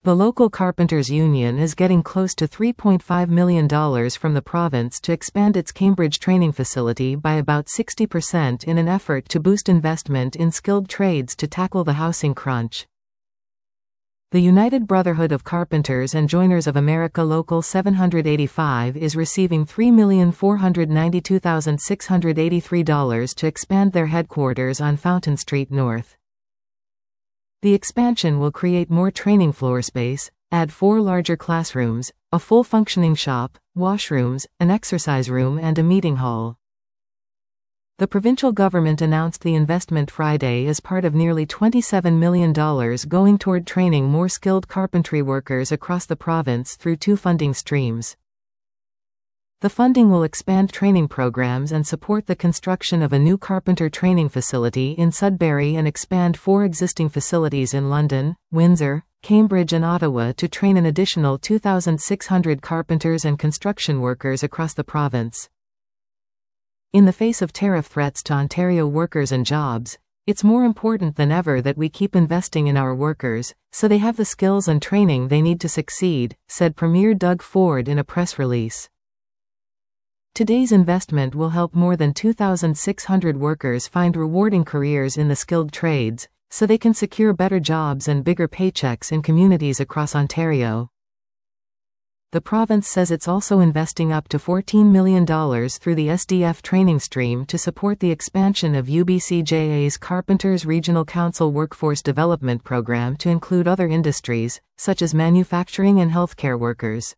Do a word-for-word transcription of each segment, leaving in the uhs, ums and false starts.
The local carpenters union is getting close to three point five million dollars from the province to expand its Cambridge training facility by about sixty percent in an effort to boost investment in skilled trades to tackle the housing crunch. The United Brotherhood of Carpenters and Joiners of America Local seven eighty-five is receiving three million four hundred ninety-two thousand six hundred eighty-three dollars to expand their headquarters on Fountain Street North. The expansion will create more training floor space, add four larger classrooms, a full functioning shop, washrooms, an exercise room and a meeting hall. The provincial government announced the investment Friday as part of nearly twenty-seven million dollars going toward training more skilled carpentry workers across the province through two funding streams. The funding will expand training programs and support the construction of a new carpenter training facility in Sudbury and expand four existing facilities in London, Windsor, Cambridge and Ottawa to train an additional two thousand six hundred carpenters and construction workers across the province. In the face of tariff threats to Ontario workers and jobs, it's more important than ever that we keep investing in our workers, so they have the skills and training they need to succeed, said Premier Doug Ford in a press release. Today's investment will help more than two thousand six hundred workers find rewarding careers in the skilled trades, so they can secure better jobs and bigger paychecks in communities across Ontario. The province says it's also investing up to fourteen million dollars through the S D F training stream to support the expansion of U B C J A's Carpenters Regional Council Workforce Development Program to include other industries, such as manufacturing and healthcare workers.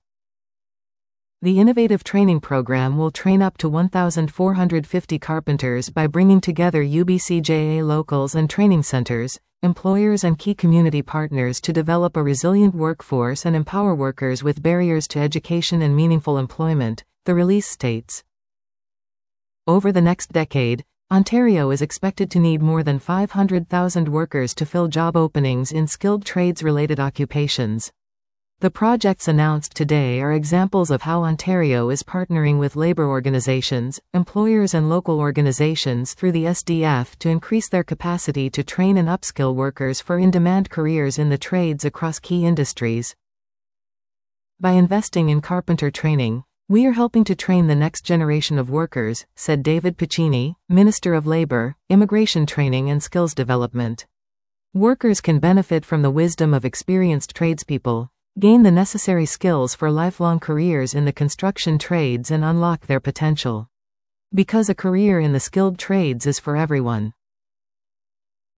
The innovative training program will train up to one thousand four hundred fifty carpenters by bringing together U B C J A locals and training centers, employers and key community partners to develop a resilient workforce and empower workers with barriers to education and meaningful employment, the release states. Over the next decade, Ontario is expected to need more than five hundred thousand workers to fill job openings in skilled trades-related occupations. The projects announced today are examples of how Ontario is partnering with labor organizations, employers and local organizations through the S D F to increase their capacity to train and upskill workers for in-demand careers in the trades across key industries. By investing in carpenter training, we are helping to train the next generation of workers, said David Piccini, Minister of Labor, Immigration Training and Skills Development. Workers can benefit from the wisdom of experienced tradespeople, gain the necessary skills for lifelong careers in the construction trades and unlock their potential. Because a career in the skilled trades is for everyone.